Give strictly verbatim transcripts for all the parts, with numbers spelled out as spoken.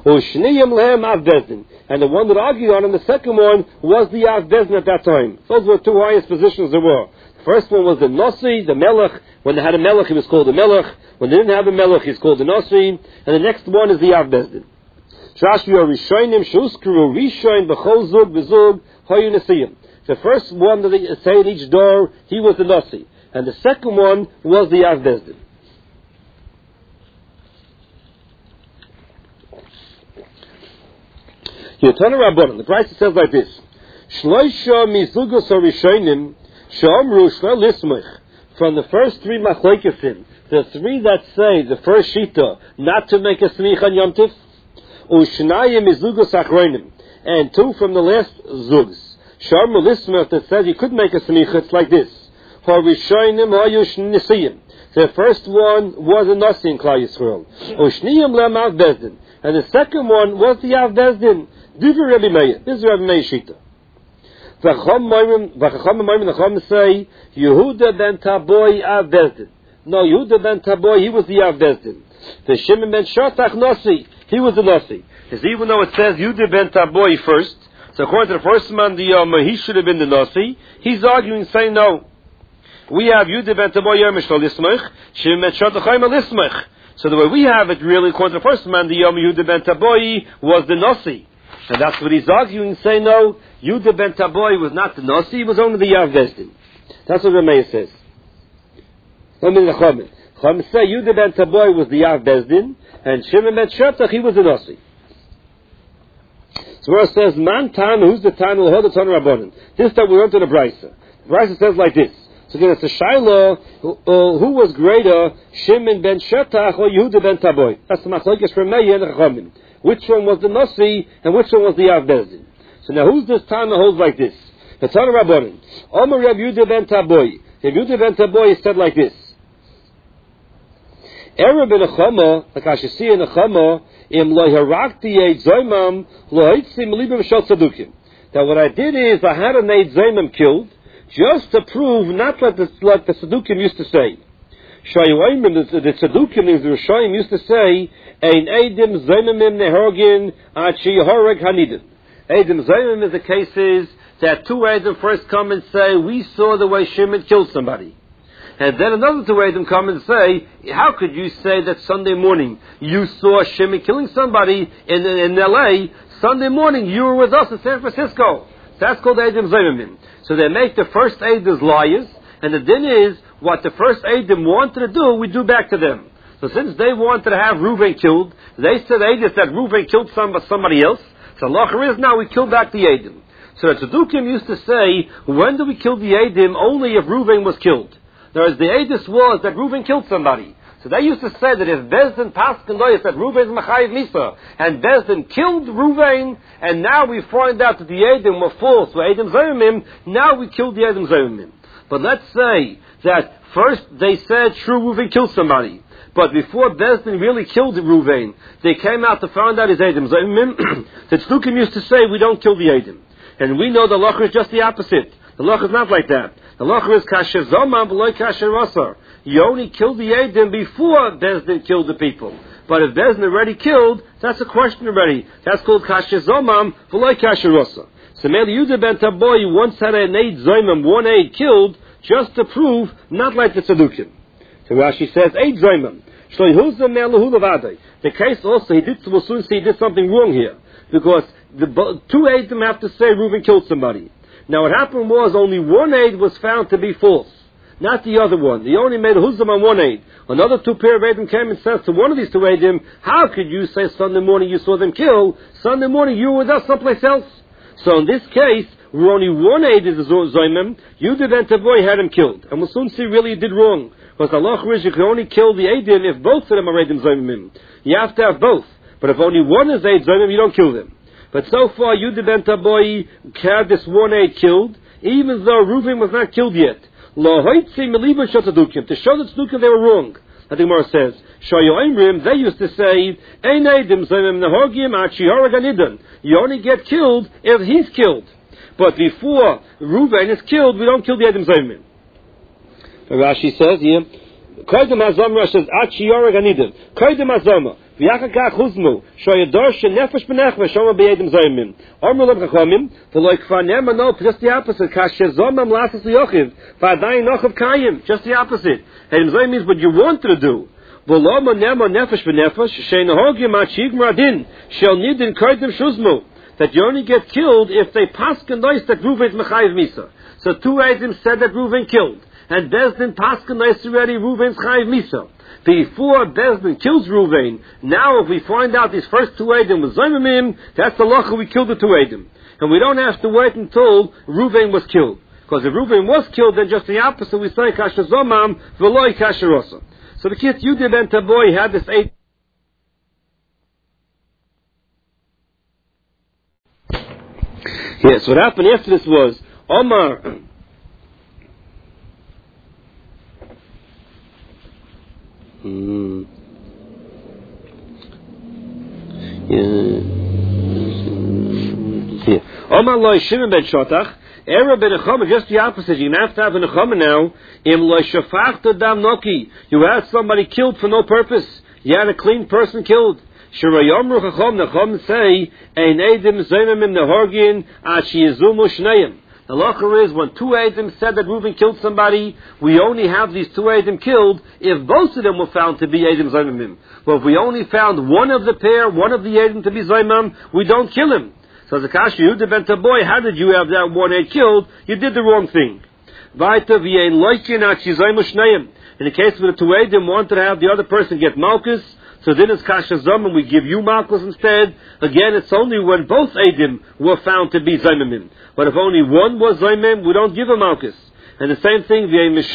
Ushniyim lehem av bezdin. And the one that argued on him, the second one, was the av bezdin at that time. Those were the two highest positions there were. The first one was the Nasi, the Melech. When they had a Melech, he was called the Melech. When they didn't have a Melech, he's called the Nasi. And the next one is the av bezdin. Shashvi or Rishonim, Shuskru, Rishoin, B'chol Zug, B'zug, Hoyu Nesiyim. The first one that they say in each door, he was the Nasi. And the second one was the av bezdin. Yotana Rabbanan, the price says like this: Shloisha mizugos harishonim she'amru shlo lismich. From the first three machlokesen, the three that say the first shita not to make a smich on Yom Tif, u'shnayim mizugos achronim, and two from the last zugs she'amru lismich that says you could make a smich. It's like this: harishonim hayush nisiyim. The first one was a nasi in Klal Yisrael. U'shniyim lem av bezdin, and the second one was the av bezdin. This is Rabbi Meir. This is Rabbi Meir Shita. V'chacham Moirim, the Chacham say, Yehuda ben Taboy av bezdin. No, Yehuda ben Taboy, he was the av bezdin. The Shimon ben Shatach Nasi, he was the Nasi. Because even though it says Yehuda ben Taboy first, so according to the first man, the um, he should have been the Nasi. He's arguing, saying no. We have Yehuda ben Taboy Yermish Lismach, Shimon ben Shatach Lismach. So the way we have it, really, according to the first man, the Yom Yehuda ben Taboy was the Nasi. And that's what he's arguing, saying no, Yehuda ben Taboy was not the Nasi, he was only the Yav Bezdin. That's what Rameir says. I mean the Chachamim. Chachamim say Yehuda ben Taboy was the Yav Bezdin, and Shimon ben Shatach, he was the Nasi. So where it says, Man Tanu, who's the Tanu, hold the Tanu Rabbanan. This time we went to the Brisa. The Brisa says like this. So again, it's a Shaila, who, uh, who was greater, Shimon ben Shatach or Yehuda ben Taboy? That's the Machlokes Rameir and the Chachamim. Which one was the Nasi and which one was the Yav Bezdin? So now who's this Tana holds like this? The Tana Rabbanan. Omer Reb Yehuda ben Taboy. Reb Yehuda ben Taboy said like this. Ereb in Nechama, like I should see in Nechama, im lo harakti eid zoymam lo hitzim libim shal tzadukim. That what I did is I had an eid zoymam killed just to prove not like the, like the tzadukim used to say. Shayuayim, the, the tzadukim, the Rishayim used to say, Ein Eidim Zaymamim Nehorgin Achi Horeg Hanidim. Eidim Zaymam is the cases that two Eidim first come and say, we saw the way Shimon killed somebody. And then another two Eidim come and say, how could you say that Sunday morning you saw Shimon killing somebody in, in L A, Sunday morning you were with us in San Francisco? That's called Eidim Zaymamim. So they make the first Eidim liars, and the din is, what the first Eidim wanted to do, we do back to them. So since they wanted to have Reuven killed, they said Eidim that Reuven killed some, somebody else. So Allah is now we kill back the Eidim. So the Tzedukim used to say, when do we kill the Eidim? Only if Reuven was killed. Whereas the Eidus was that Reuven killed somebody. So they used to say that if Bezdin Paskin Loyas that Reuven is Machayiv Misa, and Bezdin killed Reuven, and now we find out that the Eidim were false, so Eidim Zayimim, now we killed the Eidim Zayimim. But let's say that first they said true Reuven killed somebody, but before Bezdin really killed Reuven, they came out to find out his Eidim Zayimim. The Tzdukim used to say we don't kill the Eidim. And we know the Lach is just the opposite. The Lach is not like that. The Lach is Kasher Zomam V'loi Kasher Rasar. You only killed the Eidim before Bezdin killed the people. But if Bezdin already killed, that's a question already. That's called Kasher Zomam V'loi Kasher Rasar. So Meli Yehuda ben Taboy once had an Eid Zomam, one Eid killed, just to prove, not like the Tzedukim. So Rashi says, Eid Zomam. The case also, he did, we'll soon see he did something wrong here. Because the two Eidim have to say Reuven killed somebody. Now what happened was only one Eid was found to be false, not the other one. He only made a Huzam on one Eid. Another two pair of Eidim came and said to one of these two Eidim, how could you say Sunday morning you saw them kill? Sunday morning you were with us someplace else. So in this case, where only one Eid is a Zoymim, Yehuda ben Taboy had him killed. And we'll soon see really he did wrong. Because Allah is you can only kill the Eidim if both of them are Eidim Zoymim. You have to have both. But if only one is Eid Zoymim, you don't kill them. But so far, Yehuda ben Taboy had this one Eid killed, even though Reuven was not killed yet. To show the Tzdukim they were wrong. I think Gemara says, they used to say, you only get killed if he's killed. But before Reuven is killed, we don't kill the Eidim Zayimim. Rashi says here, V'yachakach huzmu, shoyador shenefesh benechva, shoma be'edim zoymim. Ormu leb chachomim, v'loi kfar nema, no, just the opposite. Kasher zomam lasas yochiv, v'adayin nochav kayim, just the opposite. Edim zoym means what you wanted to do. V'loma nema nefesh benefesh, she'nahogim achigmar adin, shel nidin koidim shuzmu. That you only get killed if they paskin nois that Reuven is mechayiv misa. So two Eidim said that Reuven killed, and Bezdin paskin nois already Reuven's chayiv misa. Before Bezdin kills Reuven, now if we find out these first two Eidim was Zomimim, that's the lacha we killed the two Eidim. And we don't have to wait until Reuven was killed. Because if Reuven was killed, then just the opposite, we say kasher zomam, v'loi kasher rosa. So the kids Yudib and Taboy had this eight. Yes, what happened after this was Omar. Hmm. Yeah. Yeah. Omar loy Shimon ben Shotach. Era ben Nechama, just the opposite. You have to have a Nechama now. Im loy shafachta dam noki. You had somebody killed for no purpose. You had a clean person killed. Shirayomru chacham Necham say ein edim zeimim nehorgin ad sheyizumu shneim. The lacher is when two Eidim said that Reuven killed somebody, we only have these two Eidim killed if both of them were found to be Eidim Zaymim. But if we only found one of the pair, one of the Eidim to be Zaymim, we don't kill him. So the Kasha Yehuda ben Taboy, how did you have that one Eid killed? You did the wrong thing. In the case where the two Eidim wanted to have the other person get Malchus, so then it's Kasha Zomim, we give you Malchus instead. Again, it's only when both Eidim were found to be Zaymim. But if only one was Zaymim, we don't give a Malchus. And the same thing,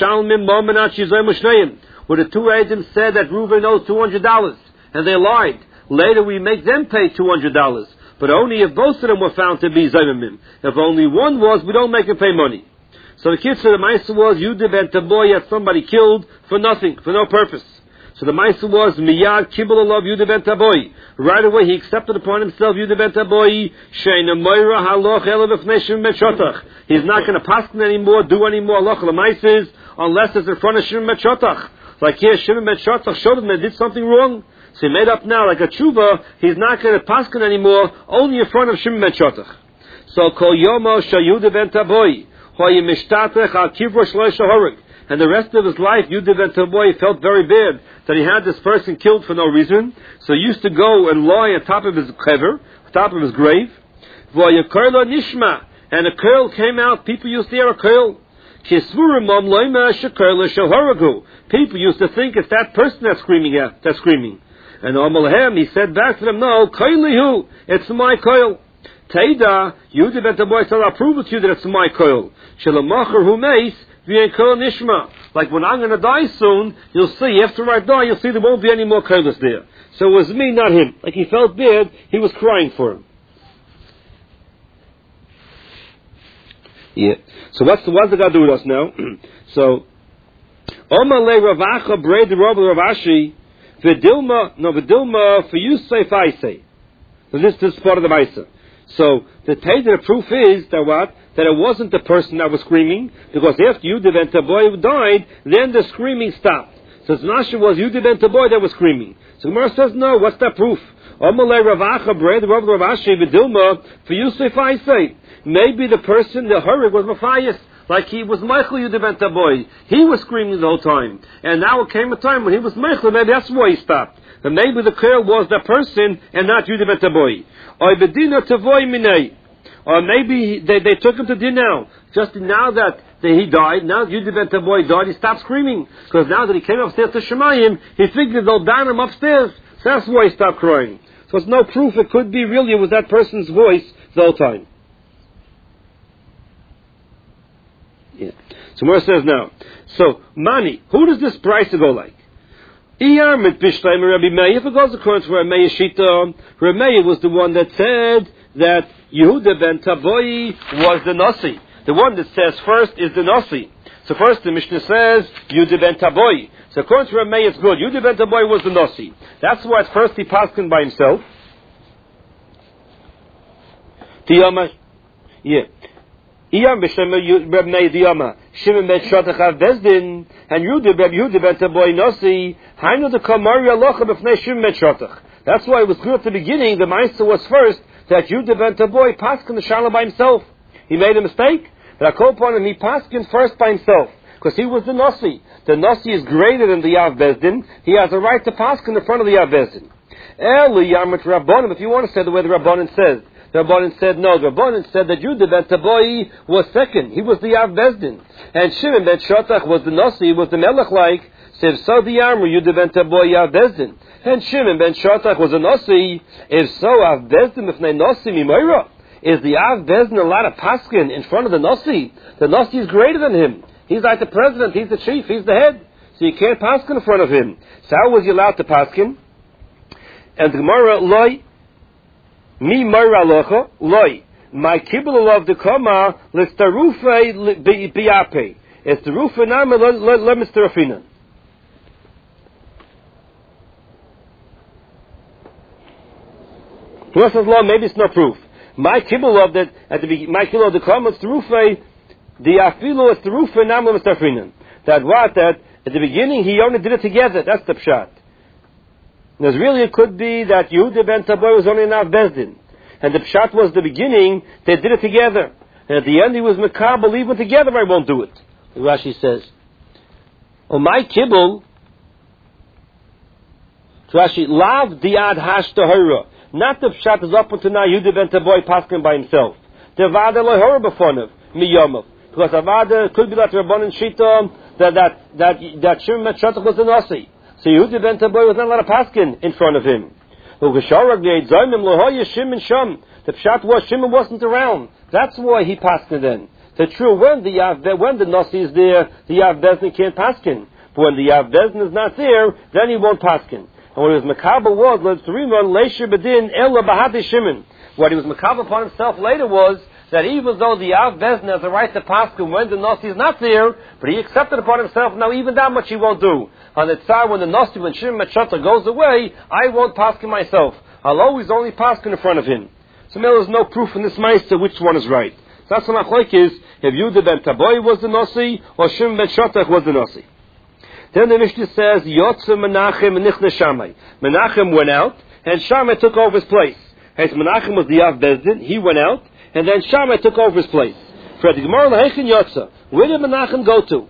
where the two Eidim said that Reuven owes two hundred dollars, and they lied. Later we make them pay two hundred dollars. But only if both of them were found to be Zaymim. If only one was, we don't make him pay money. So the kids of the Maisa was, Yudib and Taboy had somebody killed for nothing, for no purpose. So the Maisa was Miyad Kibbul Alav Yudah ben Taboy. Right away he accepted upon himself Yudah ben Taboy. Sheina Moira Haloch Elav Neshim ben Shotach. He's not going to paskin anymore, do any more Haloch Lamaises unless it's in front of Shimon ben Shotach. Like here, Shimon ben Shotach showed him they did something wrong. So he made up now like a tshuva. He's not going to paskin anymore, only in front of Shimon ben Shotach. So Kol Yomo Shayudah ben Taboy Hoy Mishtatech Al Kivro Shloisha Horeg. And the rest of his life, Yudah ben Taboy felt very bad that he had this person killed for no reason. So he used to go and lie on top of his kever, on top of his grave. V'yakarlo nishma, and a curl came out. People used to hear a curl. Kisvurimam loima shakarlo shoharagu. People used to think it's that person that's screaming at, that's screaming. And Omalahem, he said back to them, no, koilihu, it's my koil. Teida, Yudah ben Taboy said, I'll prove it to you that it's my koil. Shalamacher hu meis. Like when I'm going to die soon, you'll see, after I die, you'll see there won't be any more kolos there. So it was me, not him. Like he felt bad, he was crying for him. Yeah. So what's the, what's the God do with us now? So, Omale Ravacha Braid the Rob Ravashi, Vidilma, no, Vidilma, for you say, if I say. So this, this is part of the Maisa. So, the the proof is that what? That it wasn't the person that was screaming, because after Yudah ben Taboy died, then the screaming stopped. So it's not sure it was Yudah ben Taboy that was screaming. So Gemara says, no, what's that proof? Omalei Ravacha Bred Rav Ravashi Vidilma for Yusuf I say. Maybe the person, the Harig, was Matthias, like he was Michael Yudah ben Taboy. He was screaming the whole time. And now it came a time when he was Michael, maybe that's why he stopped. And maybe the clear was that person and not Yudah ben Taboy. Or Bedina Tavoy Minei. Or maybe they, they took him to din now. Just now that he died, now that Yudah ben Taboy died, he stopped screaming. Because now that he came upstairs to Shemayim, he figured they'll down him upstairs. So that's why he stopped crying. So there's no proof it could be really it was that person's voice the whole time. Yeah. So Mor says now, so Mani, who does this price go like? If it goes according to Rameh Shita, Rameh was the one that said that Yehuda ben Taboy was the Nasi. The one that says first is the Nasi. So first the Mishnah says Yehuda ben Taboy. So according to Rameh it's good. Yehuda ben Taboy was the Nasi. That's why at first he paskin by himself. Tiyama, yeah. Iyam b'shem Reb Meir Diyama Shimon ben Shotach av Bezdin and Yehuda Reb Yehuda ben Taboy Nasi Hainu the Kamari Alocha b'fnei Shimon ben Shotach. That's why it was clear at the beginning, the Meister was first, that Yehuda ben Taboy paskin the Shalom by himself. He made a mistake, but I call upon him, he paskin first by himself, because he was the Nasi. The Nasi is greater than the Yav Bezdin. He has a right to paskin in front of the Yav Bezdin. Eli Yamrit Rabbanim, if you want to say the way the Rabbanim says, the Rabbanim said no. The Rabbanim said that Yehuda ben Taboy was second. He was the Yav Bezdin. And Shimon ben Shotach was the Nasi, was the Melech like, said so the Yamru Yehuda ben Taboy Yav Bezdin. And Shimon ben Shotach was a Nasi. If so, Yav Bezdin if nay Nasi Mimoira. Is the Yav Bezdin allowed to paskin in front of the Nasi? The Nasi is greater than him. He's like the president. He's the chief. He's the head. So you can't paskin in front of him. So how was he allowed to paskin? And the Gemara, loy, mi moira locha, loy, my kibbul of the kama, l'starufe biyape. It's the rufa nama le'mistarafina. Plus as law, maybe it's no proof. My kibbul of that, at the beginning, my kibbul of the kama, it's the rufa, the afilo, it's the rufa nama le'mistarafina. That what, that at the beginning he only did it together. That's the pshat. Because really it could be that Yehuda ben Taboy was only an Av Bezdin. And the Pshat was the beginning, they did it together. And at the end he was Makabel, even together I won't do it. Rashi says. Oh my Kibbul, Rashi, Lav diad hash tahira. Not the Pshat is up until now Yehuda ben Taboy paskin by himself. The Vada lohora b'fonav, miyomov. Because Avada could be like Rabbanan Shita, that, that, that, that Shimon ben Shotach was the Nasi. So Yehuda ben Taboy was not allowed to paskin in front of him. The pshat was Shimon wasn't around. That's why he paskin then. The true when the Yav, when the Nasi is there, the Yav Bezdin can't paskin. But when the Yav Bezdin is not there, then he won't paskin. And what his makabel was, let's remember, leisher bedin ella bahadi Shimon. What he was makabel upon himself later was that even though the Yav Bezdin has the right to paskin when the Nasi is not there, but he accepted upon himself, now even that much he won't do. On the tzar, when the Nasi, when Shimon Metzata goes away, I won't paskin myself. I'll always only paskin in front of him. So there is no proof in this meister which one is right. So that's what machlok is, if Yehuda ben Taboy was the Nasi, or Shimon ben Shotach was the Nasi. Then the Mishnah says, Yotze Menachem Nichne Shammai. Menachem went out, and Shammai took over his place. As Menachem was the Yav Bezdin, he went out, and then Shammai took over his place. For the Gemara, Lahechin Yotze, where did Menachem go to?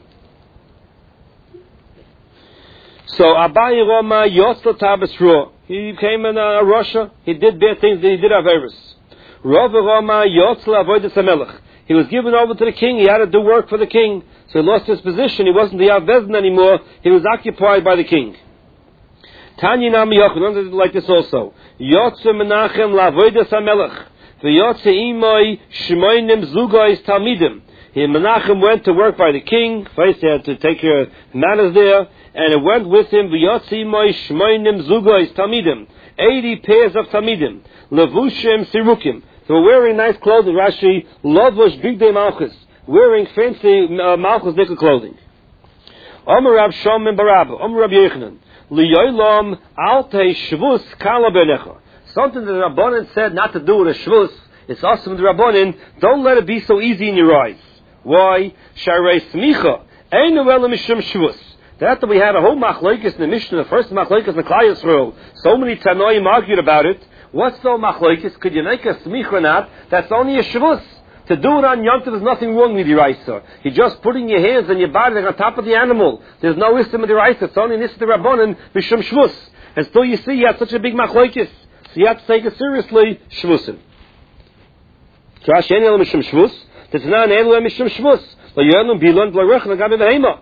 So Abaye Roma Yotzla Tabasro. He came in uh, Russia. He did bad things. He did Averis. Rova Roma Yotzla Avodas HaMelech. He was given over to the king. He had to do work for the king. So he lost his position. He wasn't the Yav Bezdin anymore. He was occupied by the king. Tanya Nami Yochanan like this also. Yotze Menachem LaAvodas HaMelech. V'yotze Imoi Shmoinim Zugais Talmidim. He Menachem went to work by the king. First he had to take care of matters there. And it went with him, V'yotzi moi shmoinim zugois talmidim, eighty pairs of talmidim, levushim sirukim. They were wearing nice clothing. Rashi, lovush bigdei malchus, wearing fancy uh, malchus nickel clothing. Omer Rav Shomim Barabba, Omer Rav Yechanan, liyolam alte shvus kala benecha. Something that the Rabbanan said not to do with a shvus. It's awesome. The Rabbanan, don't let it be so easy in your eyes. Why? Sharei smicha, einu ela mishum shvus. After we had a whole machlokes in the Mishnah, the first machlokes in the Klal Yisrael, so many Tanoim argued about it. What's so machlokes? Could you make a smicha or not? That's only a shvus. To do it on Yom Tov, there's nothing wrong with the Raisa. You're just putting your hands and your body on top of the animal. There's no wisdom with the Raisa. It's only nisr the Rabbanan b'shum shvus. And still you see you have such a big machlokes. So you have to take it seriously, shvusim. Trash any elam b'shum shvus. There's not an elam b'shum shvus. Lo yelum bilon lo rechon agabe v'hema.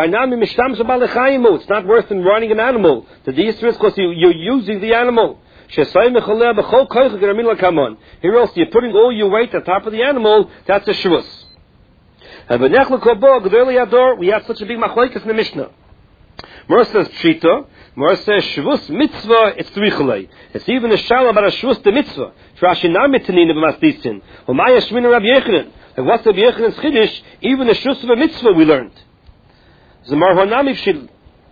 It's not worse than running an animal. The Easter is because you, you're using the animal. Here else you're putting all your weight on top of the animal. That's a shvus. We have such a big machlokes in the Mishnah. Mor says pshita. Mor says shvus mitzvah. It's thrichalei. It's even a shalom about a shvus the mitzvah. Rashi na mitanina b'masdisin. Umaya shmina Rabbi Yechanan. And what's Rabbi Yechanan's chiddush? Even the shvus of a mitzvah we learned. Zamar honami pshita.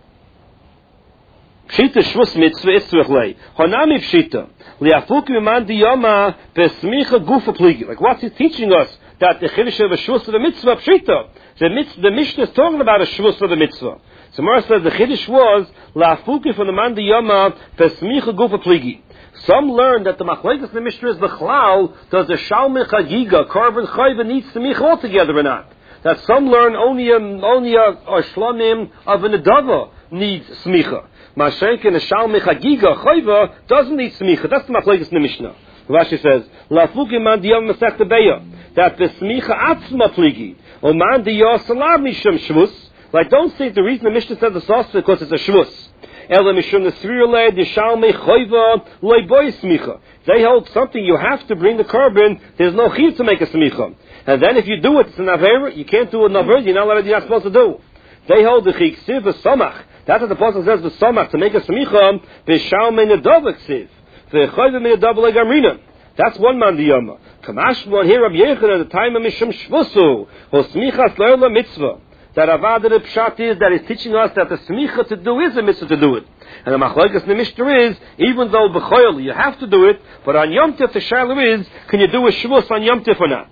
Pshita shvus mitzvah is thrichalei. Honami pshita. Liafuki miman diyama besmicha gufa pligi. Like what's he teaching us? that the Chiddush of a Shvus of the mitzvah pshita. The, mitzvah, the Mishnah is talking about a Shvus of the mitzvah. So Mara says the Chiddush was la'afuki from the man the Yama pesmicha gufa pligi. Some learn that the machlekes in the Mishnah is b'chlal, does the shalmi chagiga, korban chayva needs smicha altogether or not? That some learn only a, only a, a shlamim of an adava needs smicha. Mashenkin a shalmi chagiga chayva doesn't need smicha. That's the machlekes in the Mishnah. Rashi says la'afuki man the Yama masech beya that the smicha atzma pligi or man the yasalam mishum shvus. Like, don't think the reason the Mishnah said the sauce is because it's a shvus. Ela mishum nesvirle dishalme choiva loiboy smicha. They hold something you have to bring the korban. There's no chiyuv to make a smicha. And then if you do it, it's an avera. You can't do an avera. You're not allowed. You're not supposed to do. They hold the chiksiv v'samach. That's what the apostle says v'samach to make a smicha. V'shalme nedavak siv. V'choiva nedavak legamrina. That's one man diyama. Kamash one here Rabbi Yechon at the time of mishum shvusu or smichas leila mitzvah. That Avada the Pshat is that is teaching us that the smicha to do is a mitzvah to do it. And the machlokes in the Mishnah is, even though b'choil you have to do it, but on Yom Tov the shaila is, can you do a shvus on Yom Tov or not?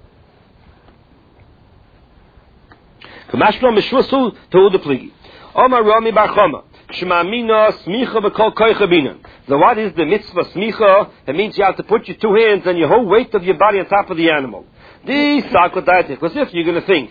Kamashlo mishvusu to the pligi. Omar Rami Bar Chama. Shemamina smicha b'kol koicha binan. So what is the mitzvah smicha? It means you have to put your two hands and your whole weight of your body on top of the animal. Because if you're going to think,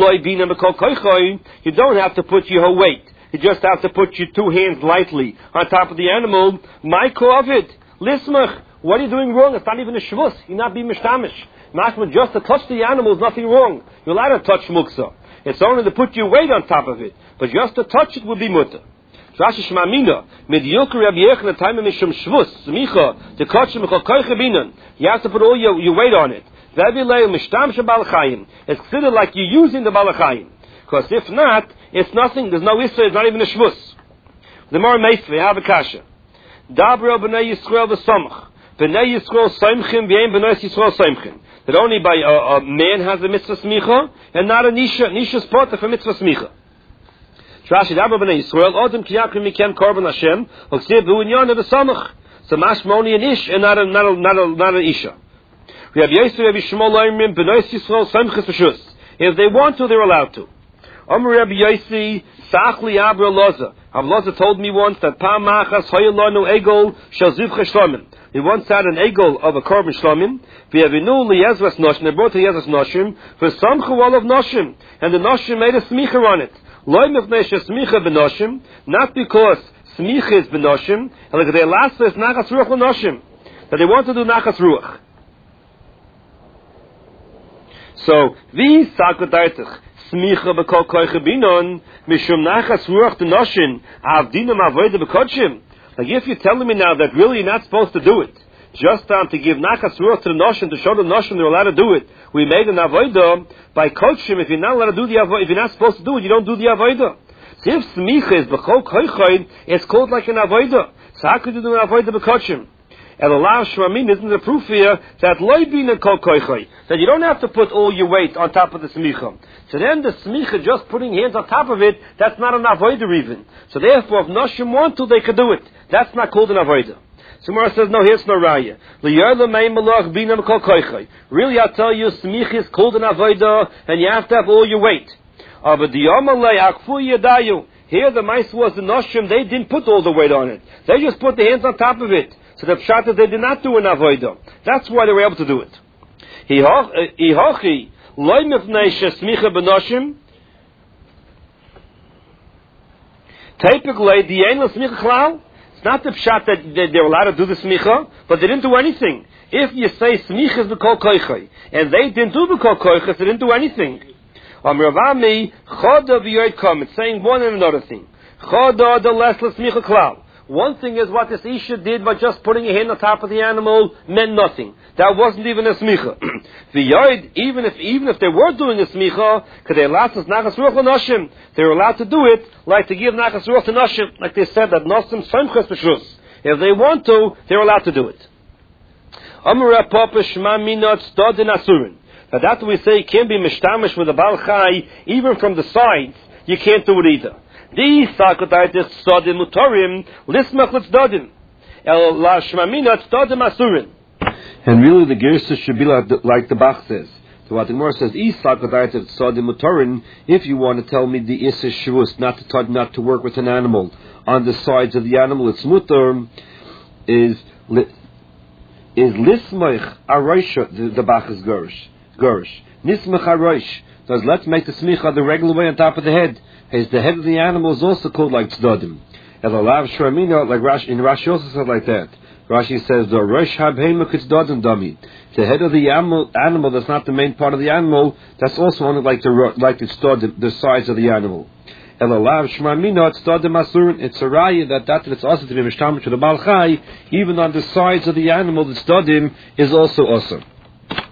you don't have to put your whole weight. You just have to put your two hands lightly on top of the animal. My kovid, lismach, what are you doing wrong? It's not even a shvus. You're not being mishtamish. Mashma, just to touch the animal is nothing wrong. You're allowed to touch muksa. It's only to put your weight on top of it. But just to touch it would be mutter. Rashi Shmamina, mediocre Rabbi Yechon at the time of Mishum Shvus, Smicha, the Kotchim Koicha Binan. You have to put all your, your weight on it. It's considered like you're using the balachayim. Because if not, it's nothing. There's no issa. It's not even a shvus. The more meisve, have a kasha. Dabra b'nei Yisrael v'samach. B'nei Yisrael saimchim v'yein b'nei Yisrael saimchim. That only by a, a man has a mitzvah smicha and not a nisha. Nisha's part of a mitzvah smicha. Rashi Dabra b'nei Yisrael odem kiyakrim mikem korban Hashem hoksev v'unyon v'samach. So mashma only an ish and not a not a not a not an isha. If they want to, they're allowed to. Amr Rabbi Yossi, Sachli Abra Loza. Ablaza told me once that Pam Machas Hoyelanu Egol Shazivcha Shlomim. He once had an egol of a korban shlomim. V'yavinu liyezras noshim. They brought to Yezras noshim for some chuval of noshim, and the noshim made a smicha on it. Loy mifnei shesmicha b'noshim, not because smicha is b'noshim, and like they last is nachas ruach l'noshim, that they want to do nachas ruach. So, wie sakodaitich smicha b'kol koicha binon mishum nachas ruach d'noshin avdinam avoida b'kodshim. Like if you're telling me now that really you're not supposed to do it, just um, to give nachas ruach to the noshin, to show the noshin they're allowed to do it, we made an avoida by kodshim. If you're not allowed to do the avoida, if you're not supposed to do it, you don't do the avoida. So if smicha is b'kol koicha, it's called like an avoida. So how could you do an avoida b'kodshim? And Allah Shramin isn't the proof here that loibina kol koichai, that you don't have to put all your weight on top of the smicha. So then the smicha, just putting hands on top of it, that's not an avoider even. So therefore, if Noshim want to, they could do it. That's not called an avoider. So Mara says, no, here's no raya. Really, I'll tell you, smicha is called an avoider, and you have to have all your weight. Here the mice was the Noshim, they didn't put all the weight on it. They just put the hands on top of it. So the pshat is they did not do an avodah. That's why they were able to do it. Hihochi loy mifnei shesmicha b'noshim. Typically, the ain't no smicha klal. It's not the pshat that they, they were allowed to do the smicha, but they didn't do anything. If you say smicha is b'kol koichai, and they didn't do b'kol koichai, they didn't do anything. Am Ravami choda v'yoid kom. It's saying one and another thing. Choda the less smicha klal. One thing is what this Isha did by just putting a hand on top of the animal meant nothing. That wasn't even a smicha. The yoid, even if even if they were doing a smicha, could they allow us nachas ruach l'noshim? They were allowed to do it, like to give nachas ruach to noshim, like they said that noshim soimches b'shrus. If they want to, they're allowed to do it. Amar Papa Shema Minot Stodin Asurin. Now that we say can't be mishtamish with a bal chai, even from the sides. You can't do it either. These sakotaitis sodim mutorim lismach l'tzdodim el la shmamina tzdodim asurin. And really, the gersa should be like the, like the Bach says. So what the Gemara says, if you want to tell me the Issa Shvus, not to touch, not to work with an animal on the sides of the animal, it's mutter, is is lismach aroisha, the, the Bach is gersh. Gersh. Nismach aroish. So let's make the smicha the regular way on top of the head. As the head of the animal is also called like tzdadim. Elalav shramina, like Rashi, in Rashi also said like that. Rashi says the rosh habhema tzdadim dami. The head of the animal, animal that's not the main part of the animal, that's also only like the like the tzdadim, the size of the animal. Elalav shramina tzdadim asurin. It's a raya that that it's also to be mishtamah to the Baal Chai, even on the sides of the animal, the tzdadim is also awesome.